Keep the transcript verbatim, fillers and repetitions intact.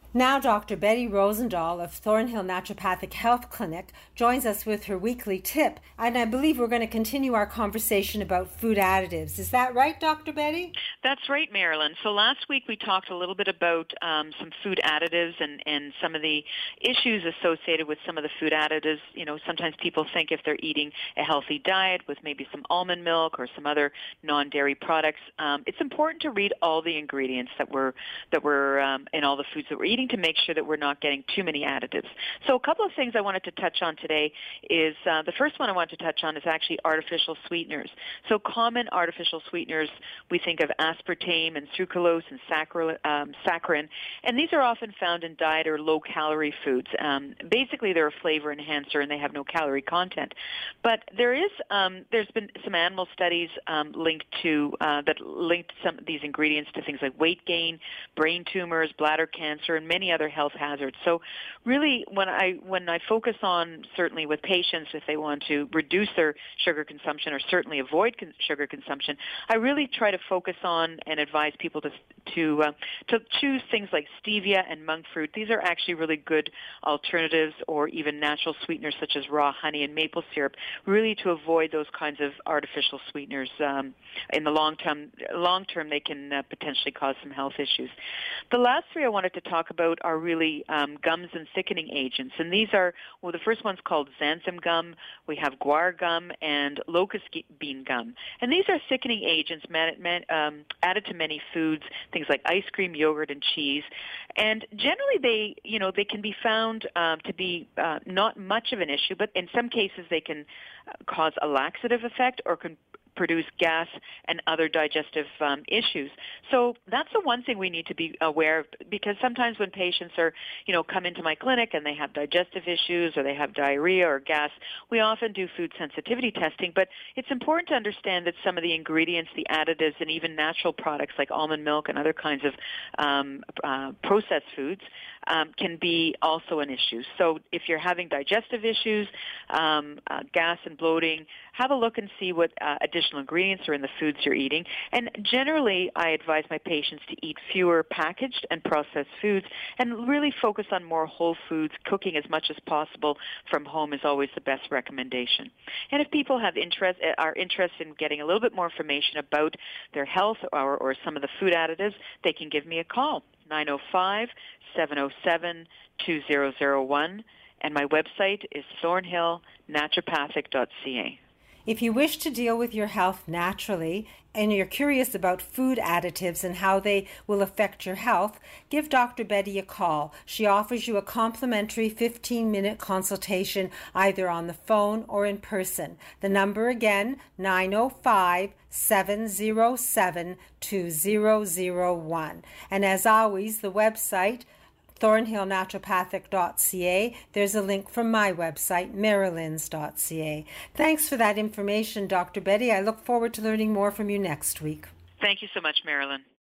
Now Doctor Betty Rosendahl of Thornhill Naturopathic Health Clinic joins us with her weekly tip, and I believe we're going to continue our conversation about food additives. Is that right, Doctor Betty? That's right, Marilyn. So last week we talked a little bit about um, some food additives and, and some of the issues associated with some of the food additives. You know, sometimes people think if they're eating a healthy diet with maybe some almond milk or some other non-dairy products, um, it's important to read all the ingredients that we're that we're um, in all the foods that we're eating to make sure that we're not getting too many additives. So a couple of things I wanted to touch on today is uh, the first one I want to touch on is actually artificial sweeteners. So common artificial sweeteners, we think of aspartame and sucralose and sacchar- um, saccharin, and these are often found in diet or low-calorie foods. Um, basically, they're a flavor enhancer and they have no calorie content. But there is, um, there's been some animal studies um, linked to uh, that linked some of these ingredients to things like weight gain, brain tumors, bladder cancer, and many other health hazards. So really, when I when I focus on, certainly with patients, if they want to reduce their sugar consumption or certainly avoid con- sugar consumption, I really try to focus on and advise people to to uh, to choose things like stevia and monk fruit. These are actually really good alternatives, or even natural sweeteners such as raw honey and maple syrup, really to avoid those kinds of artificial sweeteners. Um, in the long term, long term, they can uh, potentially cause some health issues. The last three I wanted to talk about are really um, gums and thickening agents, and these are, well, the first one's called xanthan gum. We have guar gum and locust bean gum, and these are thickening agents man, man, um, added to many foods, things like ice cream, yogurt, and cheese. And generally, they, you know, they can be found um, to be uh, not much of an issue, but in some cases, they can uh, cause a laxative effect or can produce gas and other digestive um, issues. So that's the one thing we need to be aware of, because sometimes when patients are, you know, come into my clinic and they have digestive issues or they have diarrhea or gas, we often do food sensitivity testing, but it's important to understand that some of the ingredients, the additives, and even natural products like almond milk and other kinds of um, uh, processed foods um, can be also an issue. So if you're having digestive issues, um, uh, gas and bloating, have a look and see what uh, additional ingredients are in the foods you're eating. And generally, I advise my patients to eat fewer packaged and processed foods and really focus on more whole foods. Cooking as much as possible from home is always the best recommendation. And if people have interest, are interested in getting a little bit more information about their health or, or some of the food additives, they can give me a call, nine oh five, seven oh seven, two oh oh one, and my website is thornhill naturopathic dot c a. If you wish to deal with your health naturally and you're curious about food additives and how they will affect your health, give Doctor Betty a call. She offers you a complimentary fifteen-minute consultation either on the phone or in person. The number again, nine oh five, seven oh seven, two oh oh one. And as always, the website, thornhill naturopathic dot c a. There's a link from my website, marilyns dot c a. Thanks for that information, Doctor Betty. I look forward to learning more from you next week. Thank you so much, Marilyn.